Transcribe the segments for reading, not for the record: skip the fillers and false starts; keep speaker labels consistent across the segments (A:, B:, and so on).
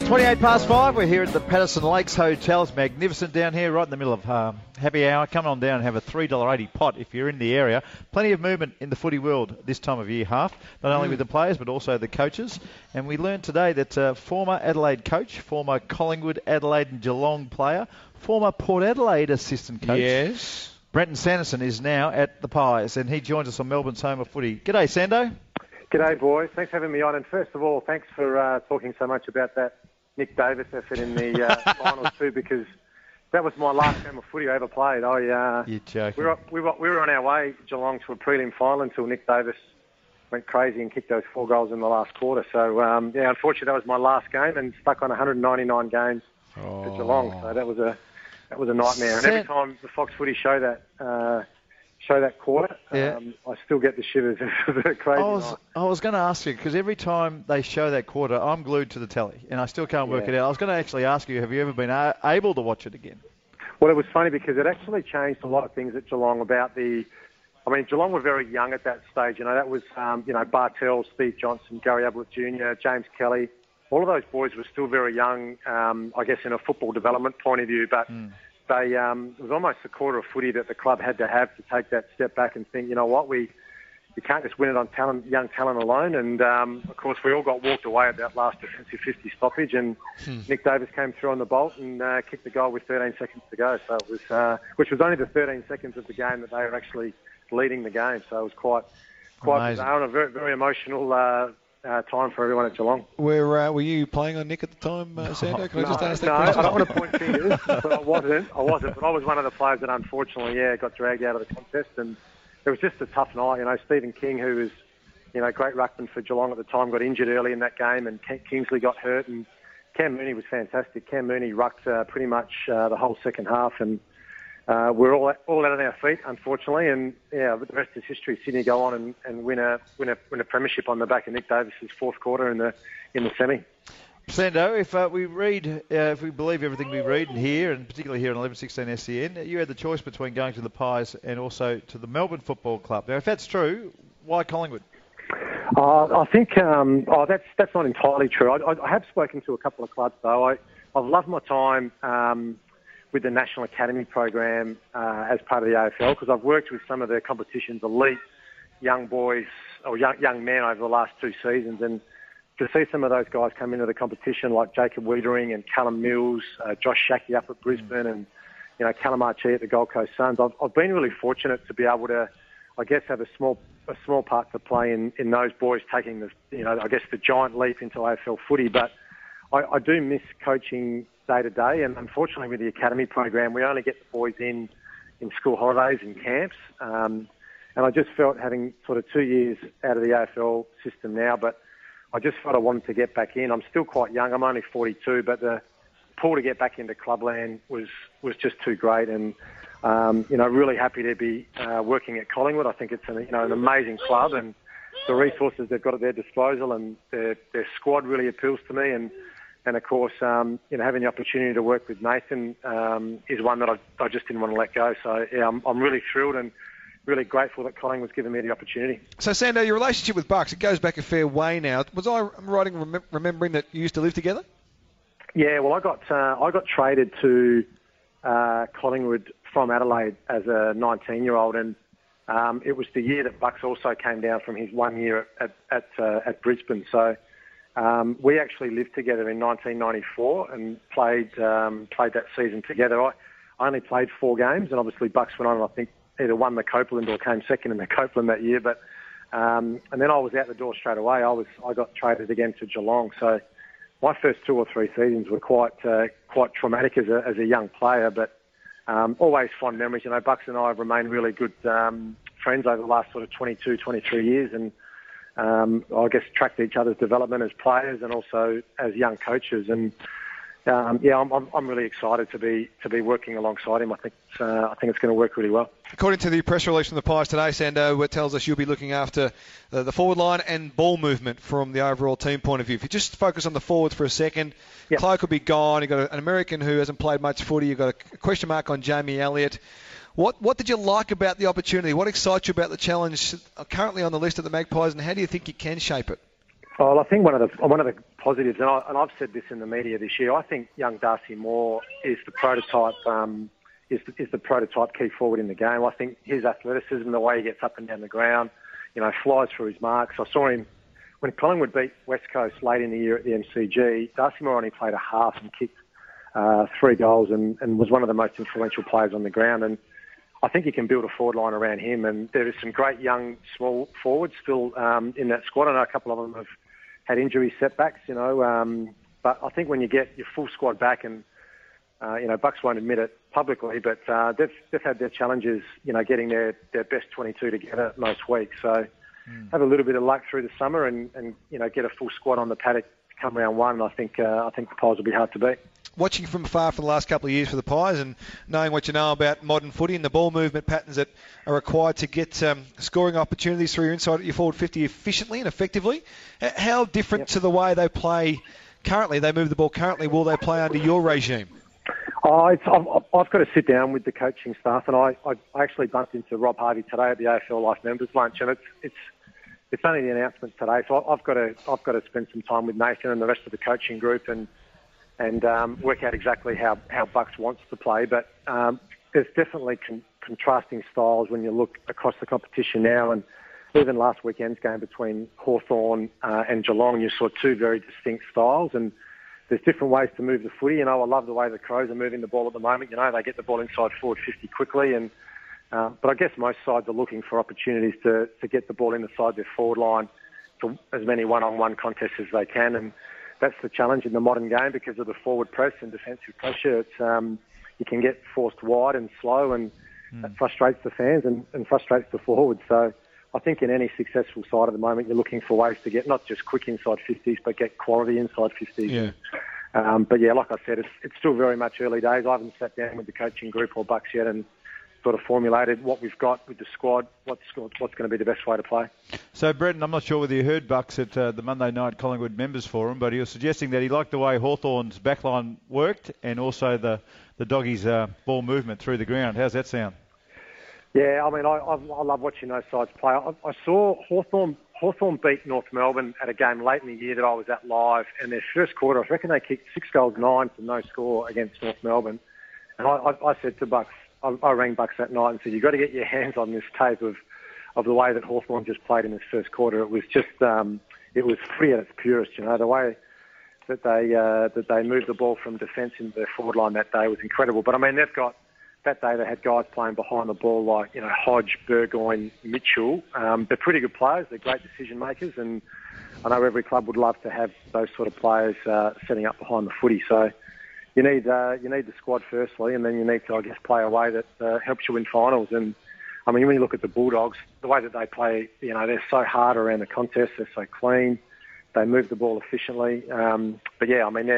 A: 28 past 5. We're here at the Patterson Lakes Hotel. It's magnificent down here, right in the middle of happy hour. Come on down and have a $3.80 pot if you're in the area. Plenty of movement in the footy world this time of year, not only with the players but also the coaches. And we learned today that former Adelaide coach, former Collingwood, Adelaide and Geelong player, former Port Adelaide assistant coach,
B: yes,
A: Brenton Sanderson, is now at the Pies, and he joins us on Melbourne's Home of Footy. G'day, Sando.
C: G'day, boys. Thanks for having me on. And first of all, thanks for talking so much about that Nick Davis effort in the finals too, because that was my last game of footy I ever played.
A: You're joking.
C: We were on our way, Geelong, to a prelim final until Nick Davis went crazy and kicked those 4 goals in the last quarter. So, unfortunately, that was my last game and stuck on 199 games for Geelong. So that was a nightmare. And every time the Fox Footy show that quarter, I still get the shivers. It's a crazy night.
A: I was going to ask you, because every time they show that quarter, I'm glued to the telly, and I still can't work it out. I was going to actually ask you, have you ever been able to watch it again?
C: Well, it was funny because it actually changed a lot of things at Geelong Geelong were very young at that stage. That was, Bartell, Steve Johnson, Gary Ablett Jr., James Kelly. All of those boys were still very young, I guess, in a football development point of view, but... it was almost a quarter of footy that the club had to have to take that step back and think, you know what, you can't just win it on young talent alone. And, of course, we all got walked away at that last defensive 50 stoppage, and Nick Davis came through on the bolt and kicked the goal with 13 seconds to go. So it was, which was only the 13 seconds of the game that they were actually leading the game. So it was quite bizarre and a very, very emotional time for everyone at Geelong.
B: Were you playing on Nick at the time, Sando? Can I just ask that question?
C: No, I don't want to point fingers, but I wasn't. But I was one of the players that unfortunately, got dragged out of the contest, and it was just a tough night. Stephen King, who was, great ruckman for Geelong at the time, got injured early in that game, and Kingsley got hurt, and Cam Mooney was fantastic. Cam Mooney rucked pretty much the whole second half, and we're all out on our feet, unfortunately, and the rest is history. Sydney go on and win a premiership on the back of Nick Davis's fourth quarter in the semi.
A: Sando, if we believe everything we read and hear, and particularly here on 1116 SEN, you had the choice between going to the Pies and also to the Melbourne Football Club. Now, if that's true, why Collingwood?
C: I think that's not entirely true. I have spoken to a couple of clubs though. I've loved my time with the National Academy program as part of the AFL, because I've worked with some of the competition's elite young boys or young men over the last 2 seasons, and to see some of those guys come into the competition like Jacob Wiedering and Callum Mills, Josh Shackey up at Brisbane, and Callum Archie at the Gold Coast Suns. I've been really fortunate to be able to, I guess, have a small part to play in those boys taking the giant leap into AFL footy. But I do miss coaching day to day, and unfortunately with the academy program, we only get the boys in school holidays and camps. And I just felt, having sort of 2 years out of the AFL system now, but I just felt I wanted to get back in. I'm still quite young. I'm only 42, but the pull to get back into clubland was just too great. And really happy to be working at Collingwood. I think it's an amazing club, and the resources they've got at their disposal, and their squad really appeals to me. And of course, having the opportunity to work with Nathan is one that I just didn't want to let go. So I'm really thrilled and really grateful that Collingwood's given me the opportunity.
B: So, Sando, your relationship with Bucks, it goes back a fair way now. Was I right in remembering that you used to live together?
C: Yeah, well, I got traded to Collingwood from Adelaide as a 19-year-old, and it was the year that Bucks also came down from his 1 year at Brisbane. So we actually lived together in 1994 and played that season together. I only played 4 games, and obviously Bucks went on, I think, either won the Copeland or came second in the Copeland that year. But and then I was out the door straight away. I got traded again to Geelong. So my first 2 or 3 seasons were quite traumatic as a young player, but always fond memories. Bucks and I have remained really good friends over the last sort of 22, 23 years, and I guess tracked each other's development as players and also as young coaches. And I'm really excited to be working alongside him. I think it's going to work really well.
B: According to the press release from the Pies today, Sando, it tells us you'll be looking after the forward line and ball movement from the overall team point of view. If you just focus on the forwards for a second, yep. Clark will be gone. You've got an American who hasn't played much footy. You've got a question mark on Jamie Elliott. What did you like about the opportunity? What excites you about the challenge currently on the list of the Magpies, and how do you think you can shape it?
C: Well, I think one of the positives, and I've said this in the media this year, I think young Darcy Moore is the prototype. Is the prototype key forward in the game. I think his athleticism, the way he gets up and down the ground, flies through his marks. I saw him when Collingwood beat West Coast late in the year at the MCG. Darcy Moore only played a half and kicked 3 goals and was one of the most influential players on the ground. And I think you can build a forward line around him. And there is some great young small forwards still in that squad. I know a couple of them have had injury setbacks, but I think when you get your full squad back and Bucks won't admit it publicly, but they've had their challenges, getting their best 22 together most weeks. So have a little bit of luck through the summer and get a full squad on the paddock come round one. I think the Pies will be hard to beat.
B: Watching from afar for the last couple of years for the Pies and knowing what you know about modern footy and the ball movement patterns that are required to get scoring opportunities through your inside at your forward 50 efficiently and effectively, how different to the way they play currently, they move the ball currently, will they play under your regime?
C: I've got to sit down with the coaching staff, and I actually bumped into Rob Harvey today at the AFL Life Members Lunch, and it's only the announcement today, so I've got to spend some time with Nathan and the rest of the coaching group and work out exactly how Bucks wants to play. But there's definitely contrasting styles when you look across the competition now, and even last weekend's game between Hawthorn and Geelong, you saw two very distinct styles, and there's different ways to move the footy. I love the way the Crows are moving the ball at the moment. They get the ball inside forward 50 quickly, and but I guess most sides are looking for opportunities to get the ball inside their forward line to as many one-on-one contests as they can, and that's the challenge in the modern game because of the forward press and defensive pressure. It's you can get forced wide and slow, and that frustrates the fans and frustrates the forwards. So I think in any successful side at the moment, you're looking for ways to get not just quick inside 50s, but get quality inside 50s.
B: Yeah.
C: But yeah, like I said, it's still very much early days. I haven't sat down with the coaching group or Bucks yet and sort of formulated what we've got with the squad, what's going to be the best way to play.
A: So, Brenton, I'm not sure whether you heard Bucks at the Monday night Collingwood Members Forum, but he was suggesting that he liked the way Hawthorn's backline worked and also the doggies' ball movement through the ground. How's that sound?
C: Yeah, I mean, I love watching those sides play. I saw Hawthorn beat North Melbourne at a game late in the year that I was at live, and their first quarter, I reckon they kicked 6 goals, 9 to no score against North Melbourne. And I said to Bucks, I rang Bucks that night and said, you've got to get your hands on this tape of the way that Hawthorn just played in this first quarter. It was just, it was free at its purest, the way that they moved the ball from defence into their forward line that day was incredible. But I mean, that day they had guys playing behind the ball like, Hodge, Burgoyne, Mitchell. They're pretty good players. They're great decision makers, and I know every club would love to have those sort of players setting up behind the footy. So you need the squad firstly, and then you need to, I guess, play a way that helps you win finals. And I mean, when you look at the Bulldogs, the way that they play, they're so hard around the contest. They're so clean. They move the ball efficiently. But yeah, I mean,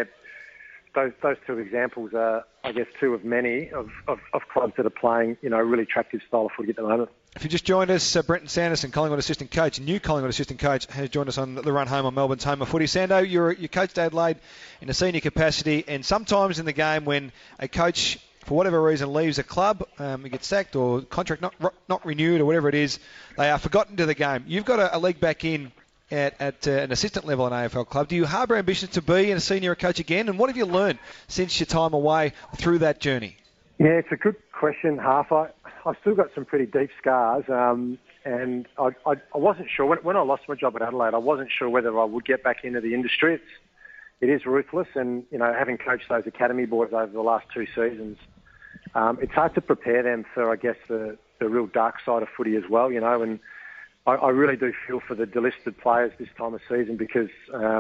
C: those two examples are, I guess, two of many of clubs that are playing, a really attractive style of footy at the moment.
B: If you just joined us, Brenton Sanderson, Collingwood assistant coach, new Collingwood assistant coach, has joined us on the run home on Melbourne's Home of Footy. Sando, you coached Adelaide in a senior capacity, and sometimes in the game when a coach, for whatever reason, leaves a club, he gets sacked or contract not renewed or whatever it is, they are forgotten to the game. You've got a leg back in at an assistant level in AFL club. Do you harbour ambitions to be a senior coach again? And what have you learned since your time away through that journey?
C: Yeah, it's a good question, Half. I've still got some pretty deep scars, and I wasn't sure. When I lost my job at Adelaide, I wasn't sure whether I would get back into the industry. It is ruthless, and, having coached those academy boys over the last 2 seasons, it's hard to prepare them for, I guess, the real dark side of footy as well, and I really do feel for the delisted players this time of season because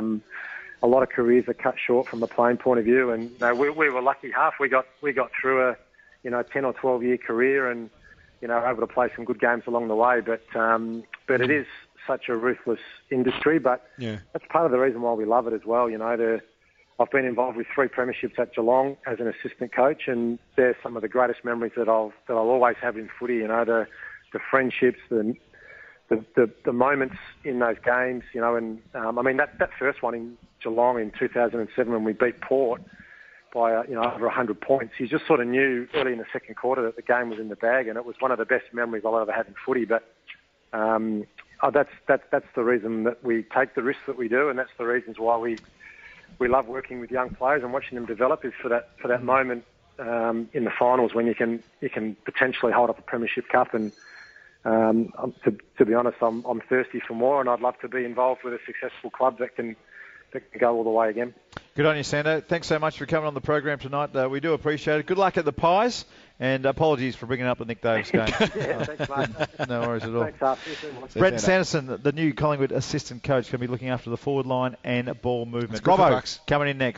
C: a lot of careers are cut short from a playing point of view, and we were lucky, Half. We got through a 10 or 12 year career and able to play some good games along the way. But it is such a ruthless industry. But that's part of the reason why we love it as well. I've been involved with 3 premierships at Geelong as an assistant coach, and they're some of the greatest memories that I'll always have in footy. The friendships, the moments in those games, and I mean that first one in Geelong in 2007 when we beat Port by over 100 points, you just sort of knew early in the second quarter that the game was in the bag, and it was one of the best memories I'll ever had in footy. But that's the reason that we take the risks that we do, and that's the reasons why we love working with young players and watching them develop. Is for that moment in the finals when you can potentially hold up a premiership cup. And to be honest, I'm thirsty for more, and I'd love to be involved with a successful club that can go all the way again.
A: Good on you, Sando. Thanks so much for coming on the program tonight. We do appreciate it. Good luck at the Pies, and apologies for bringing up the Nick Davis game.
C: Yeah, thanks, mate.
A: No worries at all.
C: Thanks, Arthur.
A: Brent Sanderson, the new Collingwood assistant coach, going to be looking after the forward line and ball movement.
B: Robbo
A: coming in next.